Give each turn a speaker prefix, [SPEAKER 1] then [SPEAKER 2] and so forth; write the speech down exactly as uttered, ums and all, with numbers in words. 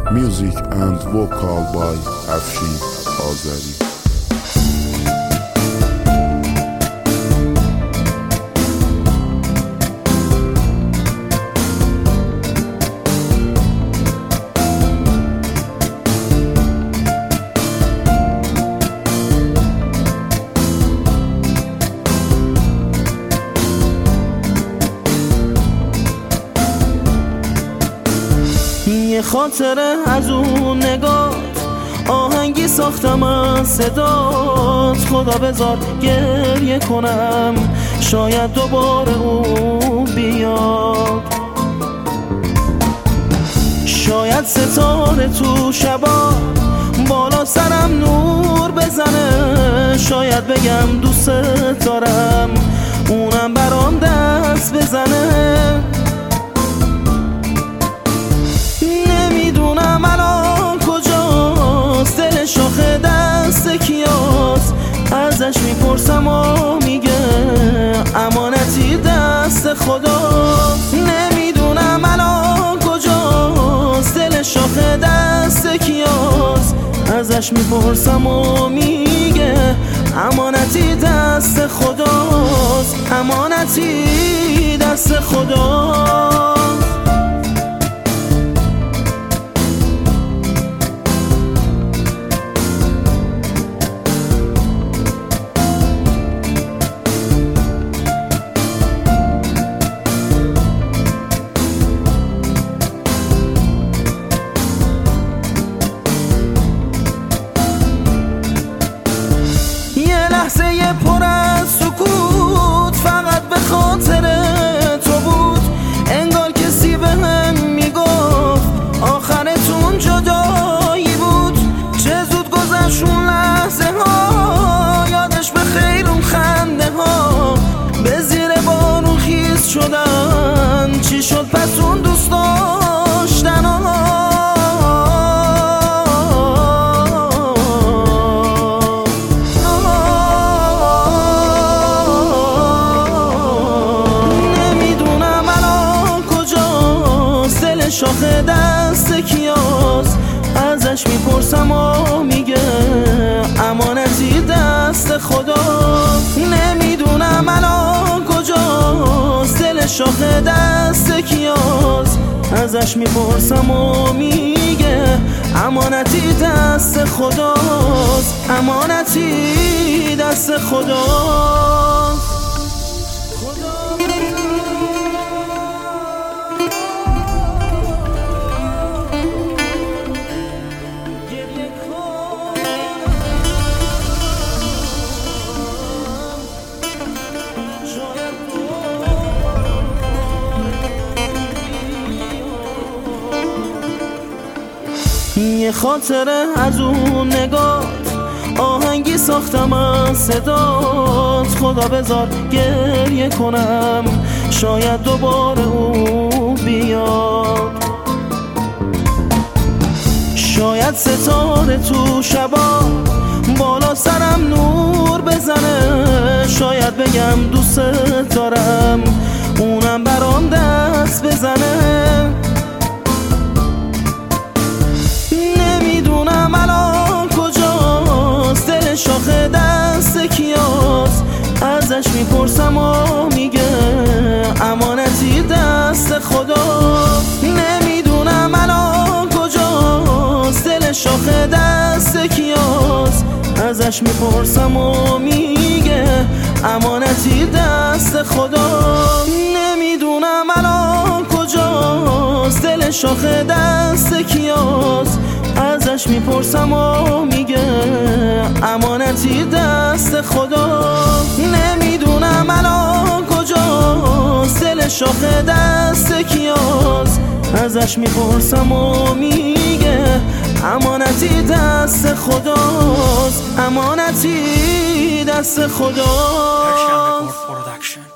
[SPEAKER 1] Music and vocal by Afshin Azari.
[SPEAKER 2] یه خاطره از اون نگات آهنگی ساختم از صدات. خدا بذار گریه کنم شاید دوباره اون بیاد. شاید ستاره تو شبا بالا سرم نور بزنه. شاید بگم دوست دارم اونم برام دست بزنه. نمیدونم الان کجاست، دل شاخ دست کیاست. ازش میپرسم و میگه امانتی دست خداست. نمیدونم الان کجاست، دل شاخ دست کیاست. ازش میپرسم و میگه امانتی دست خداست. امانتی دست خداست. لحظه پر از سکوت فقط به خاطر تو بود. انگار کسی به هم میگفت آخرتون جدایی بود. چه زود گذشت اون لحظه ها، یادش به خیر اون خنده ها. به زیر بارون خیز شدن، چی شد پس اون دوست داشتن ها. شاخ دست کیاست. ازش میپرسم و میگه امانتی دست خداست. نمیدونم الان کجاست، دل شاخ دست کیاست. ازش میپرسم و میگه امانتی دست خداست. امانتی دست خداست. یه خاطره از اون نگات آهنگی ساختم از صدات. خدا بذار گریه کنم شاید دوباره اون بیاد. شاید ستاره تو شبا بالا سرم نور بزنه. شاید بگم دوست دارم اونم برام دست بزنه. نمیدونم الان کجاست، دل شاخ دست کیاست. ازش میپرسم و میگه امانتی دست خداست. نمیدونم الان کجاست، دل شاخ دست کیاست. ازش میپرسم و میگه امانتی دست خداست. نمیدونم الان کجاست، دل شاخ دست کیاست. ازش میپرسم و میگه امانتی دست خداست. نمیدونم الان کجاست، دل شاخ دست کیاست. ازش میپرسم و میگه امانتی دست خداست. امانتی دست خداست.